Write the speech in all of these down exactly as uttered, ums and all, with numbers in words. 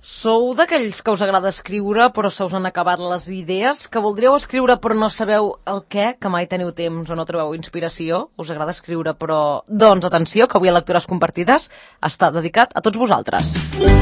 Sou d'aquells que us agrada escriure però se us han acabat les idees, que voldríeu escriure però no sabeu el què, que mai teniu temps o no trobeu inspiració? Us agrada escriure però... Doncs atenció, que avui a Lectures Compartides està dedicat a tots vosaltres.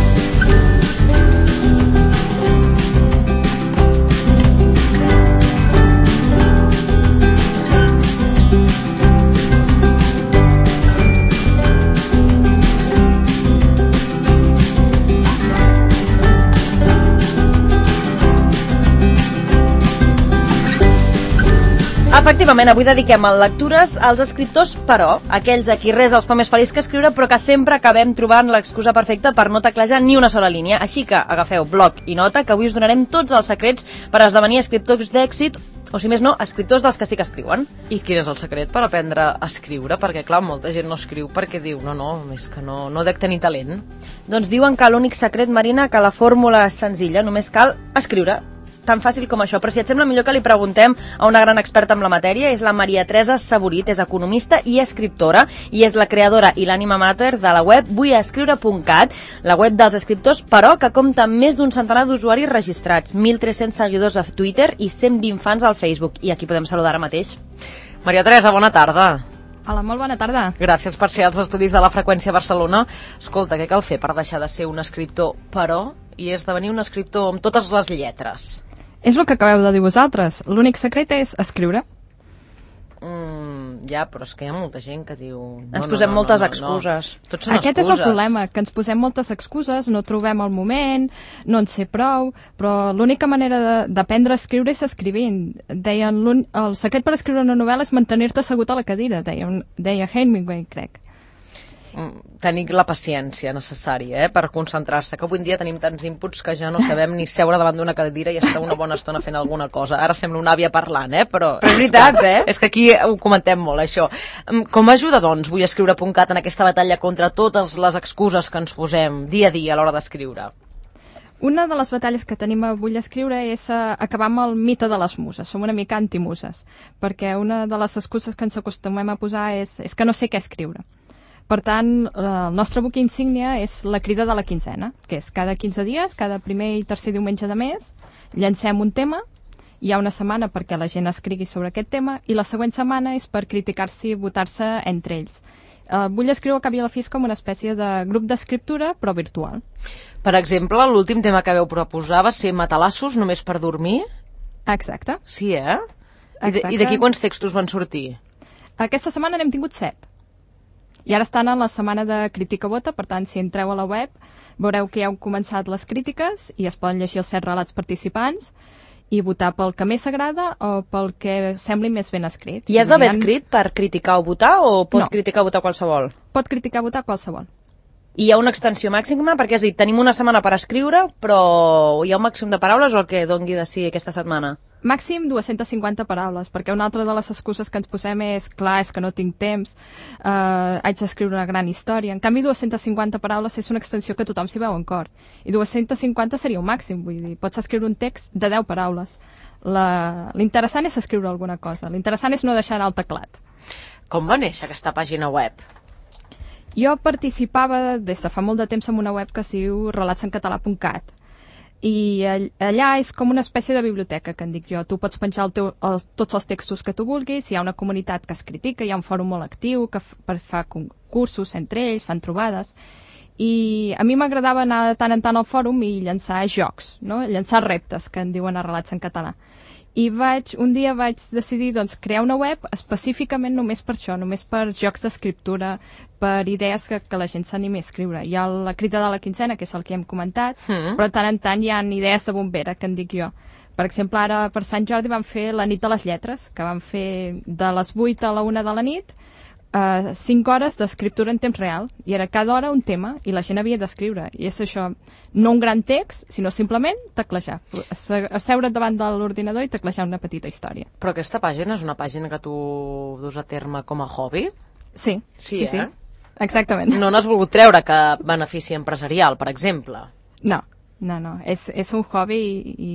Efectivament, avui dediquem a lectures als escriptors, però, aquells a qui res els fa més feliç que escriure, però que sempre acabem trobant l'excusa perfecta per no teclejar ni una sola línia. Així que agafeu bloc i nota, que avui us donarem tots els secrets per esdevenir escriptors d'èxit, o si més no, escriptors dels que sí que escriuen. I quin és el secret per aprendre a escriure? Perquè, clar, molta gent no escriu perquè diu, no, no, és que no, no dec tenir talent. Doncs diuen que l'únic secret, Marina, que la fórmula és senzilla, només cal escriure. Tan fàcil com això, però si et sembla millor que li preguntem a una gran experta en la matèria, és la Maria Teresa Saborit, és economista i escriptora, i és la creadora i l'ànima mater de la web vull escriure punt cat, la web dels escriptors, però que compta amb més d'un centenar d'usuaris registrats, mil tres-cents seguidors a Twitter i cent vint fans al Facebook, i aquí podem saludar ara mateix. Maria Teresa, bona tarda. Hola, molt bona tarda. Gràcies per ser als estudis de la Freqüència Barcelona. Escolta, què cal fer per deixar de ser un escriptor, però, i esdevenir un escriptor amb totes les lletres? És el que acabeu de dir vosaltres. L'únic secret és escriure. Mm, ja, però és que hi ha molta gent que diu... No, ens posem no, no, moltes no, no, excuses. No. Tots són Aquest excuses. és el problema, que ens posem moltes excuses, no trobem el moment, no en sé prou, però l'única manera d'aprendre a escriure és escrivint. Deien, el secret per escriure una novel·la és mantenir-te assegut a la cadira, deia, deia Hemingway, crec. Tenir la paciència necessària, eh, per concentrar-se, que avui en dia tenim tants inputs que ja no sabem ni seure davant d'una cadira i estar una bona estona fent alguna cosa. Ara sembla una àvia parlant, eh, però... Però és veritat, eh? És que aquí ho comentem molt, això. Com ajuda, doncs, vull escriure punt cat en aquesta batalla contra totes les excuses que ens posem dia a dia a l'hora d'escriure? Una de les batalles que tenim a Vull escriure és uh, acabar amb el mite de les muses. Som una mica antimuses, perquè una de les excuses que ens acostumem a posar és, és que no sé què escriure. Per tant, el nostre buc insígnia és la crida de la quinzena, que és cada quinze dies, cada primer i tercer diumenge de mes, llancem un tema, hi ha una setmana perquè la gent escrigui sobre aquest tema, i la següent setmana és per criticar-se i votar-se entre ells. Uh, Vull escriure, al cap i a la fi, és com una espècie de grup d'escriptura, però virtual. Per exemple, l'últim tema que vau proposar va ser matalassos només per dormir? Exacte. Sí, eh? Exacte. I d'aquí quants textos van sortir? Aquesta setmana n'hem tingut set. I ara estan en la setmana de crítica vota, per tant, si entreu a la web, veureu que ja heu començat les crítiques i es poden llegir els set relats participants i votar pel que més agrada o pel que sembli més ben escrit. I has d'haver escrit per criticar o votar o pot no. criticar o votar qualsevol? Pot criticar o votar qualsevol. I hi ha una extensió màxima? Perquè has dit, tenim una setmana per escriure, però hi ha un màxim de paraules o el que dongui de si aquesta setmana? Màxim dues-centes cinquanta paraules, perquè una altra de les excuses que ens posem és, clar, és que no tinc temps, eh, haig d'escriure una gran història. En canvi, dues-centes cinquanta paraules és una extensió que tothom s'hi veu en cor. I dues-centes cinquanta seria un màxim, vull dir, pots escriure un text de deu paraules. La... L'interessant és escriure alguna cosa, l'interessant és no deixar anar el teclat. Com va néixer aquesta pàgina web? Jo participava des de fa molt de temps en una web que es diu relatsencatalà punt cat. I allà és com una espècie de biblioteca, que en dic jo. Tu pots penjar el teu, els, tots els textos que tu vulguis, hi ha una comunitat que es critica, hi ha un fòrum molt actiu que fa concursos entre ells, fan trobades, i a mi m'agradava anar de tant en tant al fòrum i llançar jocs, no? Llançar reptes, que en diuen a relats en català. I vaig, un dia vaig decidir doncs, crear una web específicament només per això, només per jocs d'escriptura, per idees que, que la gent s'animi a escriure. Hi ha la crida de la quinzena, que és el que hem comentat, mm. però de tant en tant hi ha idees de bombera, que en dic jo. Per exemple, ara per Sant Jordi vam fer la nit de les lletres, que vam fer de les vuit a la una de la nit, Uh, cinc hores d'escriptura en temps real, i era cada hora un tema i la gent havia d'escriure, i és això, no un gran text, sinó simplement teclejar, asseure't davant de l'ordinador i teclejar una petita història. Però aquesta pàgina és una pàgina que tu dus a terme com a hobby? Sí, sí, sí, eh? sí. Exactament. No n'has volgut treure cap benefici empresarial, per exemple? No, no, no, és, és un hobby i, i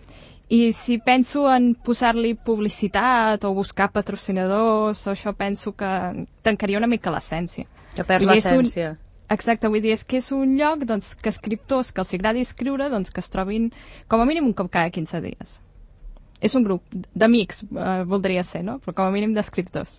I si penso en posar-li publicitat o buscar patrocinadors, o això penso que tancaria una mica l'essència. Que perd l'essència. Exacte, vull dir, és que és un lloc doncs, que escriptors que els agradi escriure doncs, que es trobin com a mínim un cop cada quinze dies. És un grup d'amics, eh, voldria ser, no? Però com a mínim d'escriptors.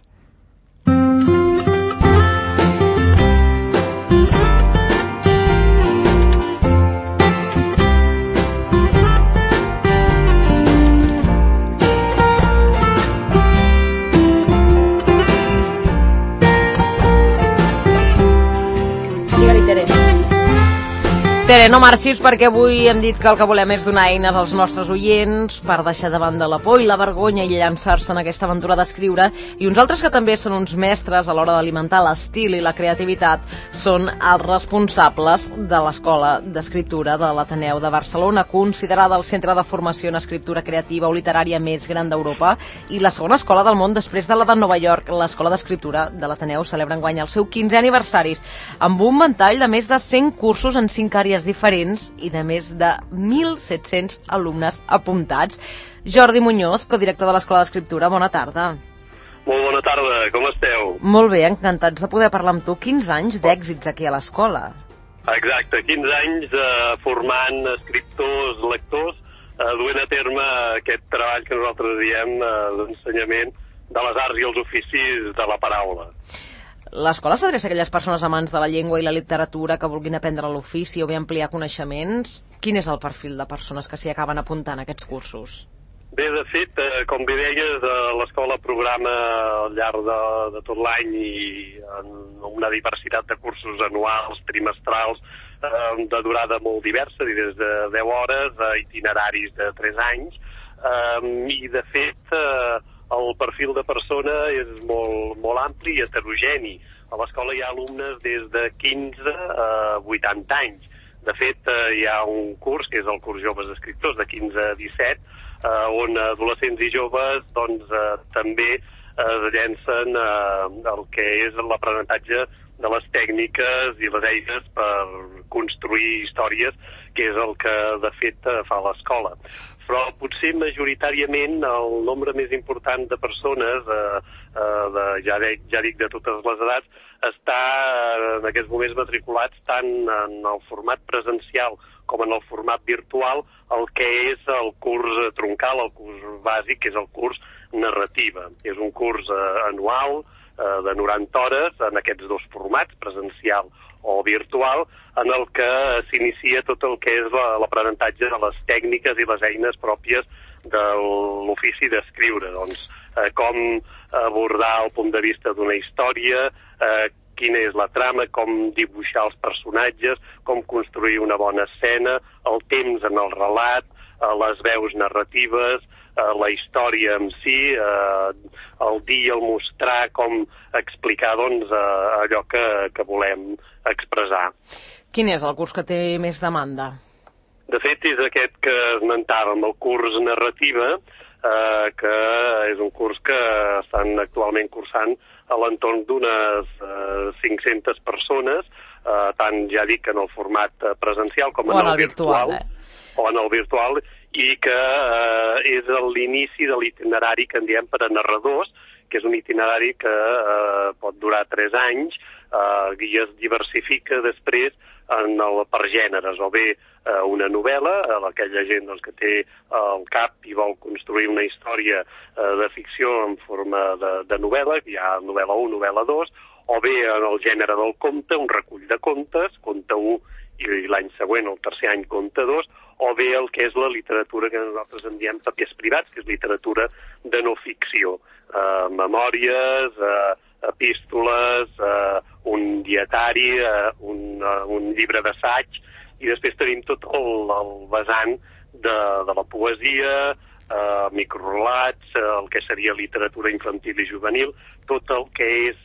Tere, no marxis perquè avui hem dit que el que volem és donar eines als nostres oients per deixar de banda la por i la vergonya i llançar-se en aquesta aventura d'escriure, i uns altres que també són uns mestres a l'hora d'alimentar l'estil i la creativitat són els responsables de l'Escola d'Escriptura de l'Ateneu de Barcelona, considerada el centre de formació en escriptura creativa o literària més gran d'Europa i la segona escola del món després de la de Nova York. L'Escola d'Escriptura de l'Ateneu celebra enguany el seu quinzè aniversari amb un ventall de més de cent cursos en cinc àrees diferents i de més de mil set-cents alumnes apuntats. Jordi Muñoz, codirector de l'Escola d'Escriptura, bona tarda. Molt bona tarda, com esteu? Molt bé, encantats de poder parlar amb tu. quinze anys d'èxits aquí a l'escola. Exacte, quinze anys eh, formant escriptors, lectors, eh, duent a terme aquest treball que nosaltres diem eh, d'ensenyament de les arts i els oficis de la paraula. L'escola s'adreça a aquelles persones amants de la llengua i la literatura que vulguin aprendre l'ofici o bé ampliar coneixements. Quin és el perfil de persones que s'hi acaben apuntant a aquests cursos? Bé, de fet, eh, com bé deies, eh, l'escola programa al llarg de, de tot l'any i en una diversitat de cursos anuals, trimestrals, eh, de durada molt diversa, i des de deu hores a itineraris de tres anys. Eh, I, de fet, eh, el perfil de persona és molt, molt ampli i heterogeni. A l'escola hi ha alumnes des de quinze a vuitanta anys. De fet, eh, hi ha un curs, que és el curs Joves Escriptors, de quinze a disset, eh, on adolescents i joves doncs, eh, també es llencen eh, el que és l'aprenentatge de les tècniques i les eines per construir històries, que és el que, de fet, fa l'escola. Però potser majoritàriament el nombre més important de persones, eh, eh, de, ja, de, ja dic de totes les edats, està en aquests moments matriculats tant en el format presencial com en el format virtual, el que és el curs troncal, el curs bàsic, que és el curs narrativa. És un curs eh, anual eh, de noranta hores en aquests dos formats, presencial o virtual, en el que s'inicia tot el que és l'aprenentatge de les tècniques i les eines pròpies de l'ofici d'escriure. Doncs, eh, com abordar el punt de vista d'una història, eh, quina és la trama, com dibuixar els personatges, com construir una bona escena, el temps en el relat, eh, les veus narratives, eh, la història en si, eh, el dir i el mostrar, com explicar doncs, eh, allò que, que volem expressar. Quin és el curs que té més demanda? De fet, és aquest que esmentàvem, el curs narrativa, eh, que és un curs que estan actualment cursant a l'entorn d'unes eh, cinc-centes persones, eh, tant ja dic en el format presencial com en, en el, el virtual, virtual eh? o en el virtual, i que eh, és l'inici de l'itinerari que en diem per a narradors, que és un itinerari que eh, pot durar tres anys eh, i es diversifica després en el, per gèneres, o bé eh, una novel·la, eh, aquella gent doncs, que té al cap i vol construir una història eh, de ficció en forma de, de novel·la, hi ha novel·la u, novel·la dos, o bé en el gènere del conte, un recull de contes, conte u, i l'any següent, el tercer any, conte dos, o bé el que és la literatura que nosaltres en diem papers privats, que és literatura de no ficció, eh, memòries, eh, epístoles, eh, un dietari, eh, un, uh, un llibre d'assaig, i després tenim tot el, el vessant de, de la poesia, eh, microrelats, eh, el que seria literatura infantil i juvenil, tot el que és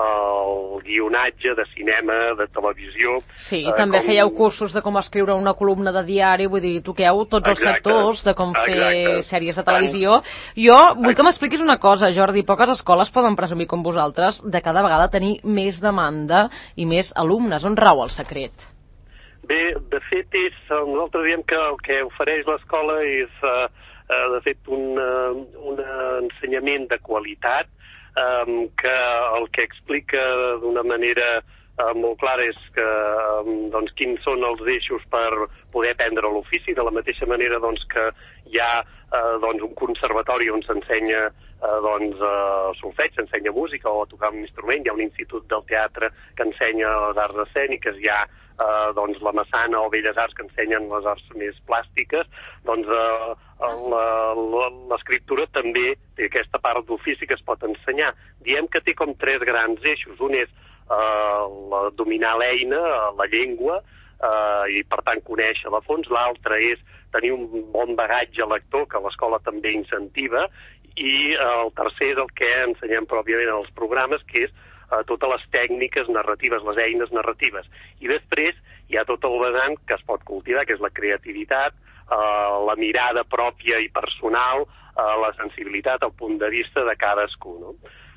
el guionatge de cinema, de televisió. Sí, i eh, també com... fèieu cursos de com escriure una columna de diari, vull dir, toqueu tots els Exacte. sectors de com fer Exacte. sèries de televisió. Jo vull que m'expliquis una cosa, Jordi, poques escoles poden presumir com vosaltres de cada vegada tenir més demanda i més alumnes. On rau el secret? Bé, de fet, és, nosaltres diem que el que ofereix l'escola és, uh, uh, de fet, un, uh, un ensenyament de qualitat, Um, que el que explica d'una manera eh, molt clara és que, eh, doncs, quins són els eixos per poder aprendre l'ofici, de la mateixa manera doncs, que hi ha eh, doncs, un conservatori on s'ensenya eh, doncs, eh, solfeig, s'ensenya música o tocar un instrument, hi ha un institut del teatre que ensenya les arts escèniques, hi ha eh, doncs, la Massana o Belles Arts que ensenyen les arts més plàstiques, doncs eh, l'escriptura també té aquesta part d'ofici que es pot ensenyar. Diem que té com tres grans eixos. Un és eh, la, dominar l'eina, la llengua, eh, i per tant conèixer a fons. L'altre és tenir un bon bagatge lector, que l'escola també incentiva, i eh, el tercer és el que ensenyem pròpiament en els programes, que és eh, totes les tècniques narratives, les eines narratives. I després hi ha tot el vessant que es pot cultivar, que és la creativitat, eh, la mirada pròpia i personal, eh, la sensibilitat, el punt de vista de cadascú, no?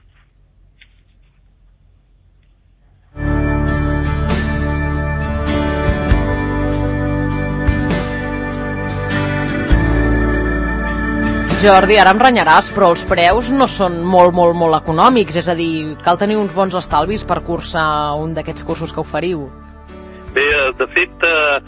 Jordi, ara em renyaràs, però els preus no són molt, molt, molt econòmics, és a dir, cal tenir uns bons estalvis per cursar un d'aquests cursos que oferiu. Bé, de fet, eh,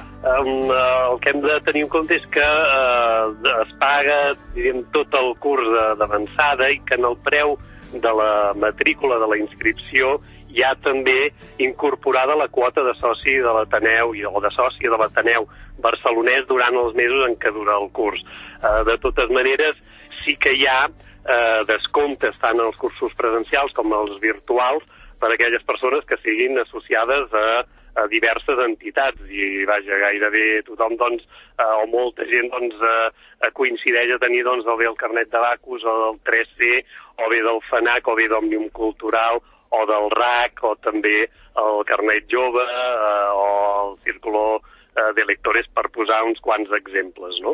el que hem de tenir en compte és que eh, es paga, diríem, tot el curs d'avançada i que en el preu de la matrícula, de la inscripció, hi ha també incorporada la quota de soci de l'Ateneu o de sòcia de l'Ateneu barcelonès durant els mesos en què dura el curs. Eh, de totes maneres, sí que hi ha eh, descomptes tant als cursos presencials com als virtuals per a aquelles persones que siguin associades a, a diverses entitats i, vaja, gairebé tothom, doncs, eh, o molta gent, doncs, eh, coincideix a tenir, doncs, o bé el carnet de Bacus o del tres C, o bé del FNAC, o bé d'Òmnium Cultural, o del R A C, o també el carnet jove, eh, o el círculo eh, de lectores, per posar uns quants exemples, no?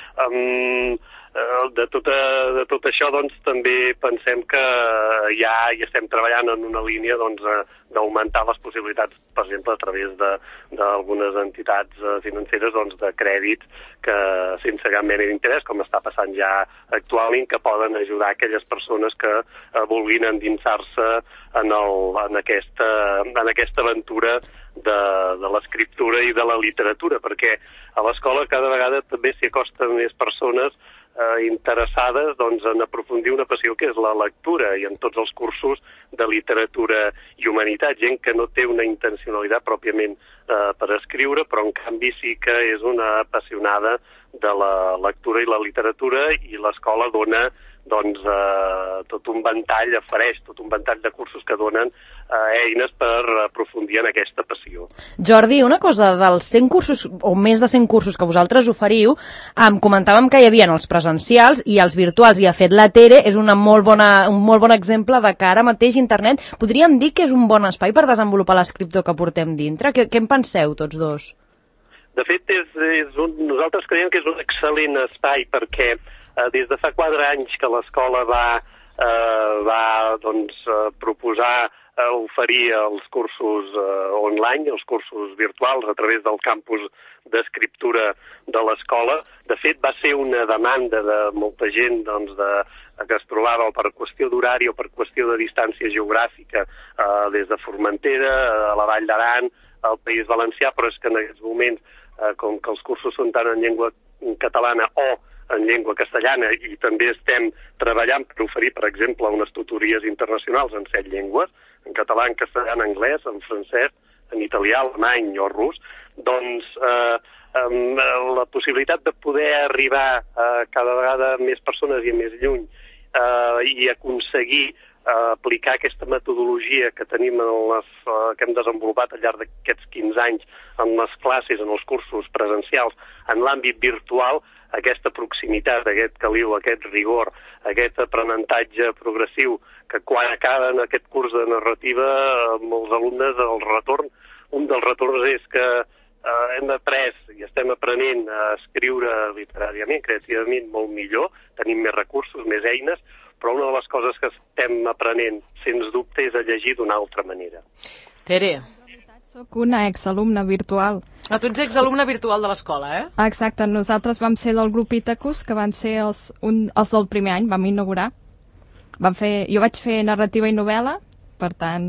Um, de, tot, de tot això, doncs, també pensem que ja hi estem treballant en una línia, doncs, d'augmentar les possibilitats, per exemple, a través d'algunes entitats financeres, doncs, de crèdits que, sense cap mena d'interès, com està passant ja actualment, que poden ajudar aquelles persones que eh, vulguin endinsar-se en, el, en, aquesta, en aquesta aventura de, de l'escriptura i de la literatura, perquè a l'escola cada vegada també s'hi acosten més persones eh, interessades, doncs, en aprofundir una passió que és la lectura, i en tots els cursos de literatura i humanitat, gent que no té una intencionalitat pròpiament eh, per escriure, però en canvi sí que és una apassionada de la lectura i la literatura, i l'escola dona, doncs, eh, tot un ventall, ofereix tot un ventall de cursos que donen eh, eines per aprofundir en aquesta passió. Jordi, una cosa, dels cent cursos, o més de cent cursos que vosaltres oferiu, em comentàvem que hi havia els presencials i els virtuals, i de fet la Tere és una molt bona, un molt bon exemple de que ara mateix internet podríem dir que és un bon espai per desenvolupar l'escriptor que portem dintre. Què, què en penseu tots dos? De fet, és, és un, nosaltres creiem que és un excel·lent espai, perquè eh, des de fa quatre anys que l'escola va, eh, va doncs, eh, proposar eh, oferir els cursos eh, online, els cursos virtuals a través del campus d'escriptura de l'escola. De fet, va ser una demanda de molta gent, doncs, de, que es trobava per qüestió d'horari o per qüestió de distància geogràfica eh, des de Formentera, a la Vall d'Aran, al País Valencià, però és que en aquests moments, eh, com que els cursos són tant en llengua catalana o en llengua castellana, i també estem treballant per oferir, per exemple, unes tutories internacionals en set llengües, en català, en castellà, en anglès, en francès, en italià, alemany o rus, doncs eh, eh, la possibilitat de poder arribar a cada vegada més persones i més lluny eh, i aconseguir eh, aplicar aquesta metodologia que tenim en les, eh, que hem desenvolupat al llarg d'aquests quinze anys en les classes, en els cursos presencials, en l'àmbit virtual, aquesta proximitat, aquest caliu, aquest rigor, aquest aprenentatge progressiu, que quan acaben aquest curs de narrativa, molts alumnes, el retorn, un dels retorns és que eh, hem après i estem aprenent a escriure literàriament, creativament, molt millor, tenim més recursos, més eines, però una de les coses que estem aprenent, sens dubte, és a llegir d'una altra manera. Tere. Soc una exalumna virtual. Ah, tu ets exalumna virtual de l'escola, eh? Exacte, nosaltres vam ser del grup Itacus, que van ser els, un, els del primer any, vam inaugurar. Vam fer, jo vaig fer narrativa i novel·la, per tant,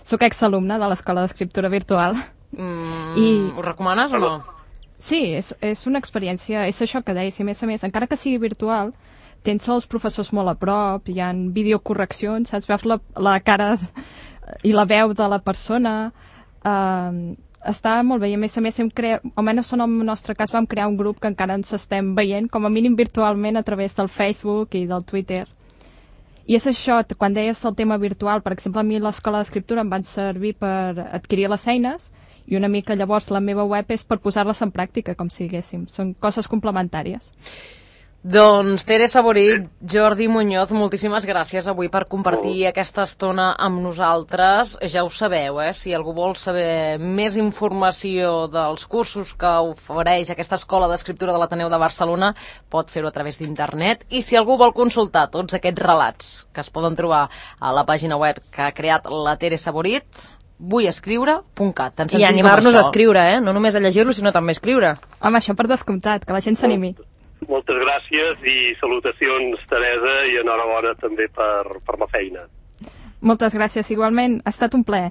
Soc exalumne de l'Escola d'Escriptura Virtual. Mm, I... Ho recomanes o no? Sí, és, és una experiència, és això que deies, i a més a més, encara que sigui virtual, tens els professors molt a prop, hi ha videocorreccions, saps? Veus la, la cara i la veu de la persona, eh, està molt bé, i a més a més hem creat, almenys en el nostre cas vam crear un grup que encara ens estem veient, com a mínim virtualment a través del Facebook i del Twitter. I és això, quan deies el tema virtual, per exemple, a mi l'Escola d'Escriptura em van servir per adquirir les eines, i una mica llavors la meva web és per posar-les en pràctica, com si diguéssim. Són coses complementàries. Doncs Tere Saborit, Jordi Muñoz, moltíssimes gràcies avui per compartir oh. aquesta estona amb nosaltres. Ja ho sabeu, eh? Si algú vol saber més informació dels cursos que ofereix aquesta Escola d'Escriptura de l'Ateneu de Barcelona, pot fer-ho a través d'internet. I si algú vol consultar tots aquests relats que es poden trobar a la pàgina web que ha creat la Tere Saborit, vull escriure punt cat. I animar-nos a escriure, eh? No només a llegir-lo, sinó també a escriure. Home, això per descomptat, que la gent s'animi. Moltes gràcies i salutacions, Teresa, i enhorabona també per, per la feina. Moltes gràcies, igualment. Ha estat un plaer.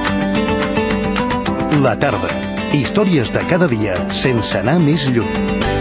La tarda. Històries de cada dia sense anar més lluny.